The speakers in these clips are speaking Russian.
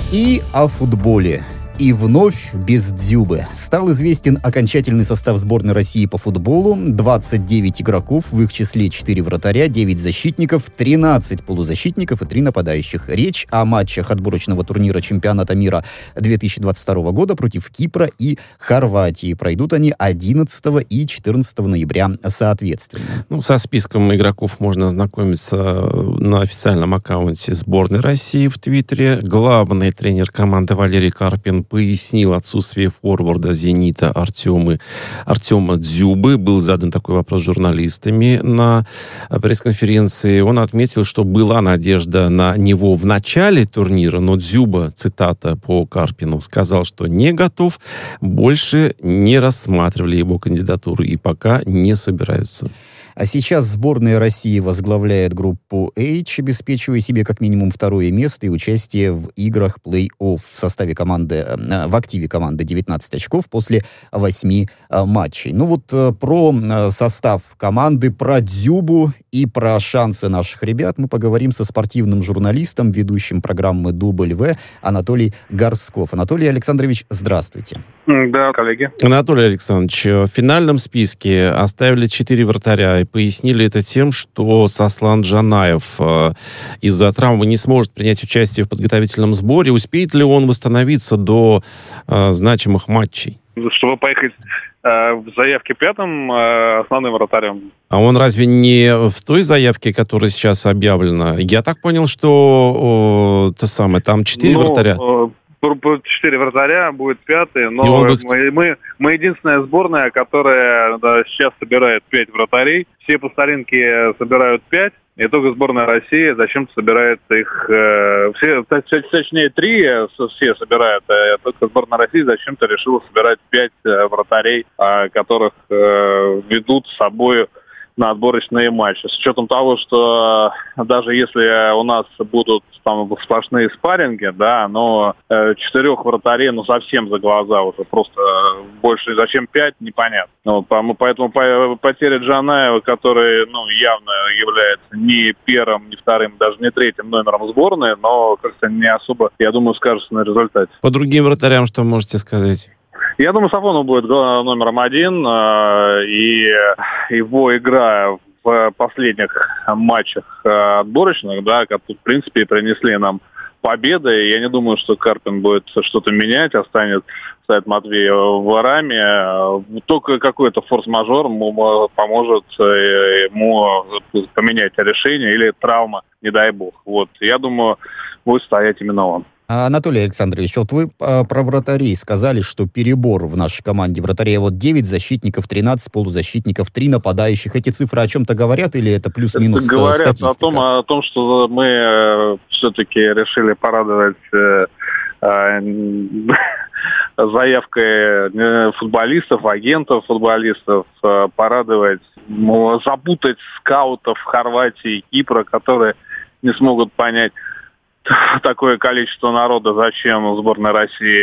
И о футболе. И вновь без Дзюбы. Стал известен окончательный состав сборной России по футболу. 29 игроков, в их числе 4 вратаря, 9 защитников, 13 полузащитников и 3 нападающих. Речь о матчах отборочного турнира чемпионата мира 2022 года против Кипра и Хорватии. Пройдут они 11 и 14 ноября соответственно. Со списком игроков можно ознакомиться на официальном аккаунте сборной России в Твиттере. Главный тренер команды Валерий Карпин пояснил отсутствие форварда «Зенита» Артема Дзюбы. Был задан такой вопрос журналистами на пресс-конференции. Он отметил, что была надежда на него в начале турнира, но Дзюба, цитата по Карпину, сказал, что не готов, больше не рассматривали его кандидатуру и пока не собираются. А сейчас сборная России возглавляет группу H, обеспечивая себе как минимум второе место и участие в играх плей-офф в активе команды 19 очков после 8 матчей. Про состав команды, про Дзюбу и про шансы наших ребят мы поговорим со спортивным журналистом, ведущим программы «Дубль В» Анатолий Горсков. Анатолий Александрович, здравствуйте. Да, коллеги. Анатолий Александрович, в финальном списке оставили 4 вратаря и пояснили это тем, что Сослан Джанаев из-за травмы не сможет принять участие в подготовительном сборе. Успеет ли он восстановиться до значимых матчей? Чтобы поехать в заявке пятым основным вратарем. А он разве не в той заявке, которая сейчас объявлена? Я так понял, что там 4 вратаря. 4 вратаря, будет 5-й, но мы единственная сборная, которая сейчас собирает 5 вратарей. Все по старинке собирают 5, и только сборная России зачем-то собирает их... точнее, 3 все собирают, а только сборная России зачем-то решила собирать 5 вратарей, которых ведут с собой на отборочные матчи. С учетом того, что даже если у нас будут там сплошные спарринги, но 4 вратарей, совсем за глаза уже, просто больше, зачем 5, непонятно. Поэтому потеря Джанаева, который, явно является не первым, не вторым, даже не третьим номером сборной, но как-то не особо, я думаю, скажется на результате. По другим вратарям что можете сказать? Я думаю, Сафонов будет номером 1, и его игра в последних матчах отборочных, которые, в принципе, принесли нам победы. Я не думаю, что Карпин будет что-то менять, ставит Матвея в раме. Только какой-то форс-мажор поможет ему поменять решение или травма, не дай бог. Я думаю, будет стоять именно он. Анатолий Александрович, вы про вратарей сказали, что перебор в нашей команде вратарей. 9 защитников, 13 полузащитников, 3 нападающих. Эти цифры о чем-то говорят или это плюс-минус говорят статистика? о том, что мы все-таки решили порадовать заявкой футболистов, агентов футболистов, порадовать, запутать скаутов Хорватии и Кипра, которые не смогут понять такое количество народа, зачем сборной России.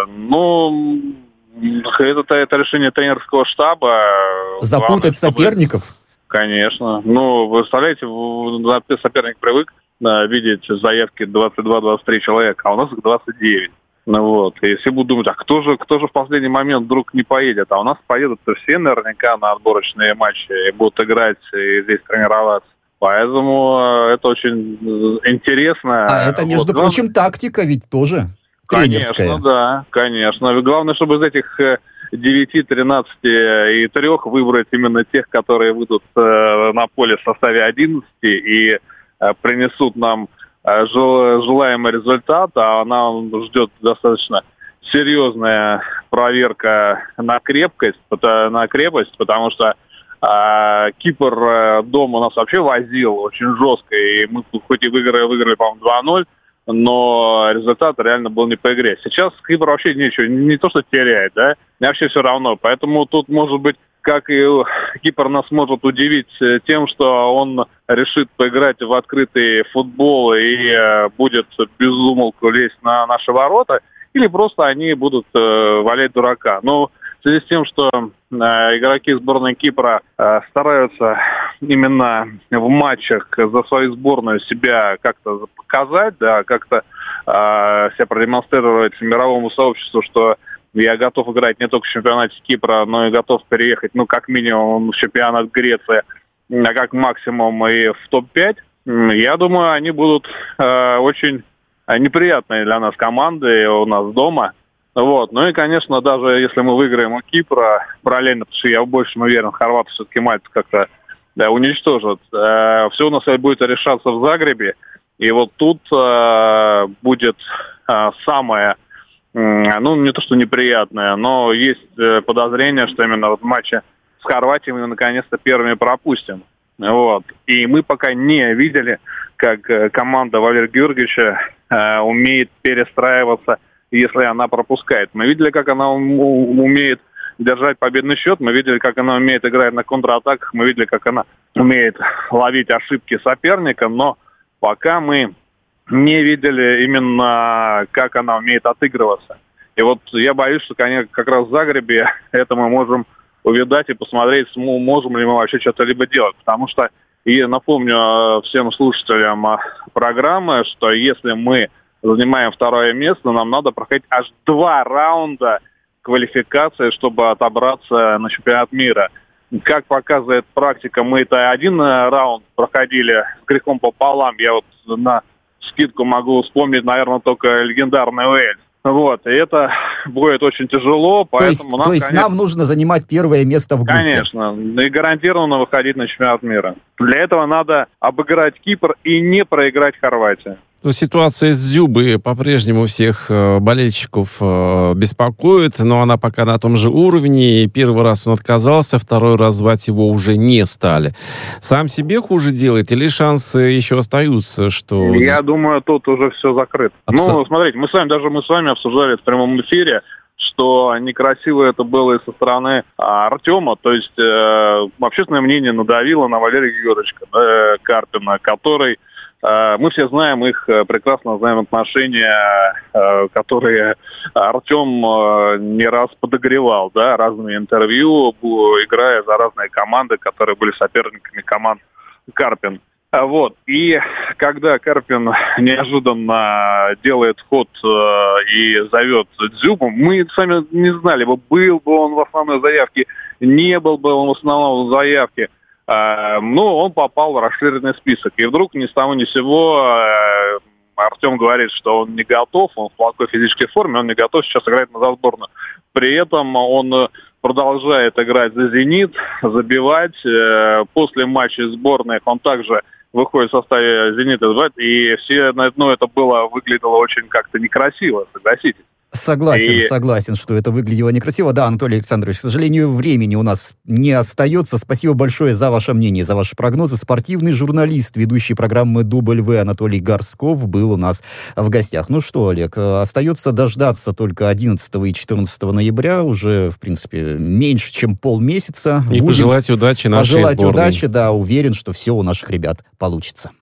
Это решение тренерского штаба. Запутать соперников? Конечно. Вы представляете, соперник привык видеть заявки 22-23 человека, а у нас их 29. И все будут думать, кто же в последний момент вдруг не поедет? А у нас поедут все наверняка на отборочные матчи и будут играть и здесь тренироваться. Поэтому это очень интересно. А это, между прочим, тактика ведь тоже тренерская. Конечно, да, конечно. Главное, чтобы из этих 9, 13 и 3 выбрать именно тех, которые выйдут на поле в составе 11 и принесут нам желаемый результат, а нам ждет достаточно серьезная проверка на крепость, потому что Кипр дома нас вообще возил очень жестко, и мы хоть и выиграли, по-моему, 2-0, но результат реально был не по игре. Сейчас Кипр вообще ничего, не то что теряет, вообще все равно. Поэтому тут, может быть, как и Кипр нас может удивить тем, что он решит поиграть в открытый футбол и будет без умолку лезть на наши ворота, или просто они будут валять дурака. В связи с тем, что игроки сборной Кипра стараются именно в матчах за свою сборную себя как-то показать, как-то себя продемонстрировать мировому сообществу, что я готов играть не только в чемпионате Кипра, но и готов переехать, как минимум, в чемпионат Греции, а как максимум и в топ-5, я думаю, они будут очень неприятные для нас команды у нас дома. Вот. Ну и, конечно, даже если мы выиграем у Кипра, параллельно, потому что я больше уверен, хорваты все-таки Мальту как-то уничтожат. Все у нас будет решаться в Загребе. И вот тут будет самое, не то что неприятное, но есть подозрение, что именно в матче с Хорватией мы наконец-то первыми пропустим. Вот. И мы пока не видели, как команда Валерия Георгиевича умеет перестраиваться, если она пропускает. Мы видели, как она умеет держать победный счет, мы видели, как она умеет играть на контратаках, мы видели, как она умеет ловить ошибки соперника, но пока мы не видели именно, как она умеет отыгрываться. И вот я боюсь, что как раз в Загребе это мы можем увидать и посмотреть, можем ли мы вообще что-то либо делать. Потому что, и напомню всем слушателям программы, что если мы занимаем второе место, нам надо проходить аж 2 раунда квалификации, чтобы отобраться на чемпионат мира. Как показывает практика, мы это 1 раунд проходили с грехом пополам. Я вот на скидку могу вспомнить, наверное, только легендарный Уэльс. Вот, и это будет очень тяжело, поэтому нам нужно занимать первое место в группе. Конечно, и гарантированно выходить на чемпионат мира. Для этого надо обыграть Кипр и не проиграть Хорватию. Ситуация с Дзюбой по-прежнему всех болельщиков беспокоит, но она пока на том же уровне. Первый раз он отказался, второй раз звать его уже не стали. Сам себе хуже делает или шансы еще остаются, что... Я думаю, тут уже все закрыто. Смотрите, мы с вами обсуждали в прямом эфире, что некрасиво это было и со стороны Артема, то есть общественное мнение надавило на Валерия Георгиевича Карпина, который... Мы все знаем их, прекрасно знаем отношения, которые Артем не раз подогревал, разными интервью, играя за разные команды, которые были соперниками команд Карпин. Вот. И когда Карпин неожиданно делает ход и зовет Дзюбу, мы сами не знали, был бы он в основной заявке, не был бы он в основном в заявке. Он попал в расширенный список. И вдруг ни с того ни с сего Артем говорит, что он не готов, он в плохой физической форме, он не готов сейчас играть за сборную. При этом он продолжает играть за «Зенит», забивать. После матча сборных он также выходит в составе «Зенита», и все, это выглядело очень как-то некрасиво, согласитесь. Согласен, что это выглядело некрасиво. Да, Анатолий Александрович, к сожалению, времени у нас не остается. Спасибо большое за ваше мнение, за ваши прогнозы. Спортивный журналист, ведущий программы «Дубль В» Анатолий Горсков был у нас в гостях. Ну что, Олег, остается дождаться только 11 и 14 ноября, уже, в принципе, меньше, чем полмесяца. И пожелать удачи нашей сборной. Пожелать удачи, да, уверен, что все у наших ребят получится.